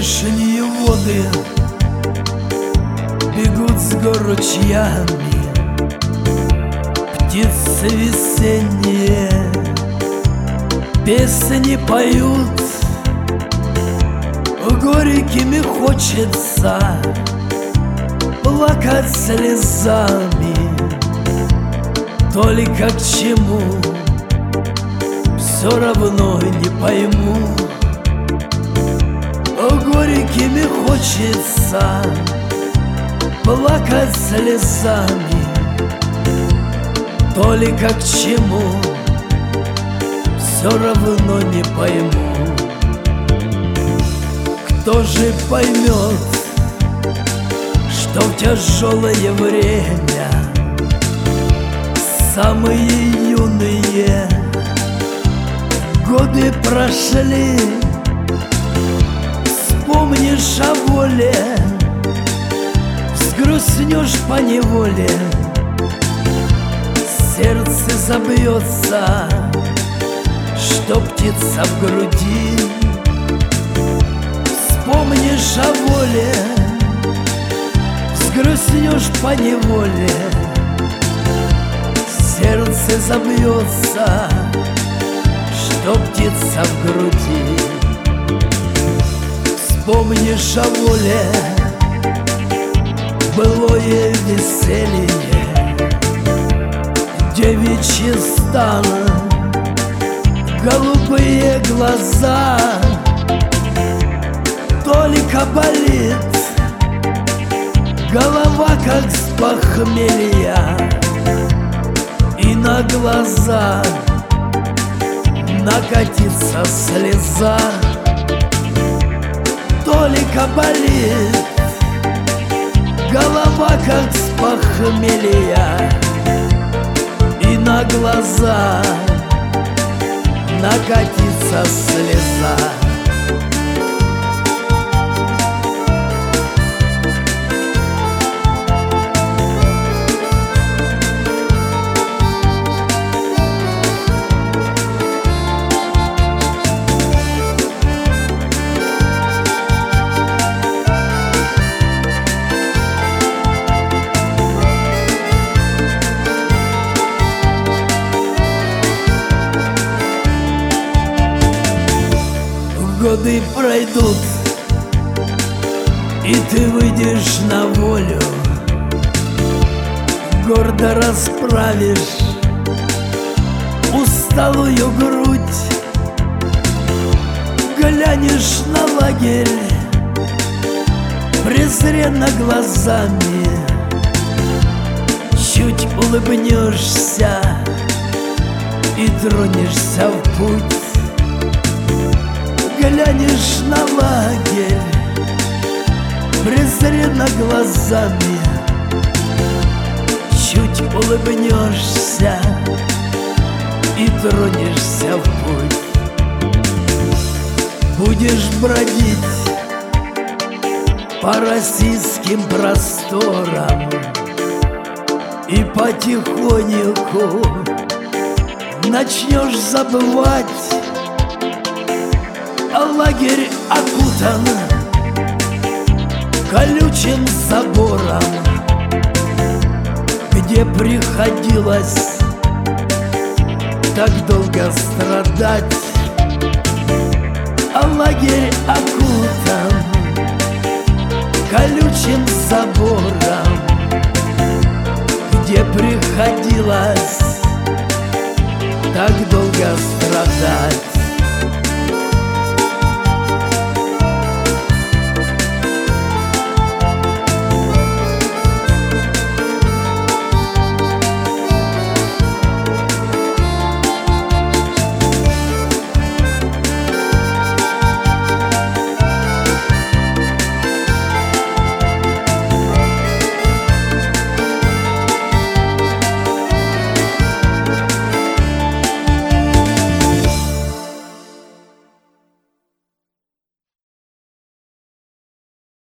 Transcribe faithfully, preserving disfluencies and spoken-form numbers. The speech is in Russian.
Вешние воды бегут с гор ручьями, птицы весенние песни поют. Горькими хочется плакать слезами, только к чему все равно не пойму. Горькими хочется плакать слезами, только к чему все равно не пойму. Кто же поймет, что в тяжелое время самые юные годы прошли? Вспомнишь о воле, взгрустнешь поневоле, сердце забьется, что птица в груди. Вспомнишь о воле, взгрустнешь поневоле, сердце забьется, что птица в груди. Вспомнишь о воле, былое веселье, девичий стан, голубые глаза. Только болит голова, как с похмелья, и на глаза накатится слеза. Только болит голова, как с похмелья, и на глаза накатится слеза. Годы пройдут, и ты выйдешь на волю, гордо расправишь усталую грудь, глянешь на лагерь презренно глазами, чуть улыбнешься и тронешься в путь. Глянешь на лагерь презренно глазами, чуть улыбнешься и тронешься в путь. Будешь бродить по российским просторам и потихоньку начнешь забывать. А лагерь окутан колючим забором, где приходилось так долго страдать. А лагерь